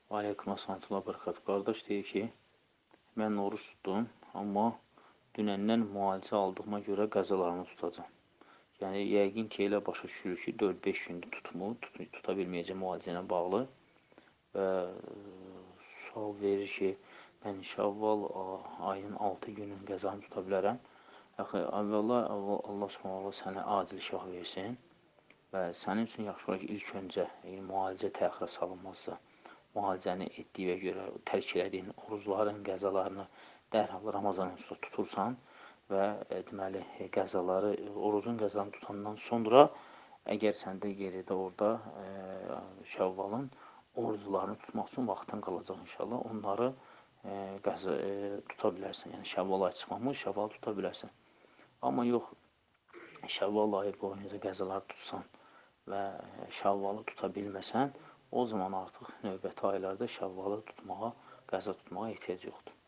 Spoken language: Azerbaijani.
Aleyküm assalam bərəkət. Qardaş deyir ki, mən oruç tutdum, amma dünəndən müalicə aldığıma görə qəzalarımı tutacam. Yəni, yəqin ki, elə başa düşürük ki, 4-5 gündür tutmur, tuta bilməyəcək müalicə ilə bağlı və sual verir ki, mən Şəvval ayının 6 günün qəzanı tuta bilərəm. Yaxı, əvvəla Allah Subhanahu sənə acil şəfa versin və sənin üçün yaxşı olar ki, ilk öncə müalicə təxirə salınmazsa, müalicəni etdiyə görə tərk elədiyin orucların, qəzalarını dərhal Ramazanın üstə tutursan və deməli, orucun qəzalarını tutandan sonra əgər səndə geridə orada Şəvvalın oruclarını tutmaq üçün vaxtın qalacaq inşallah, onları tuta bilərsən. Yəni, Şəvval ayı çıxmamış, Şəvval tuta bilərsən. Amma yox, Şəvval ayı boyunca qəzaları tutsan və Şəvvalı tuta bilməsən, o zaman artıq növbəti aylarda Şəvvalı tutmağa, qəza tutmağa ehtiyac yoxdur.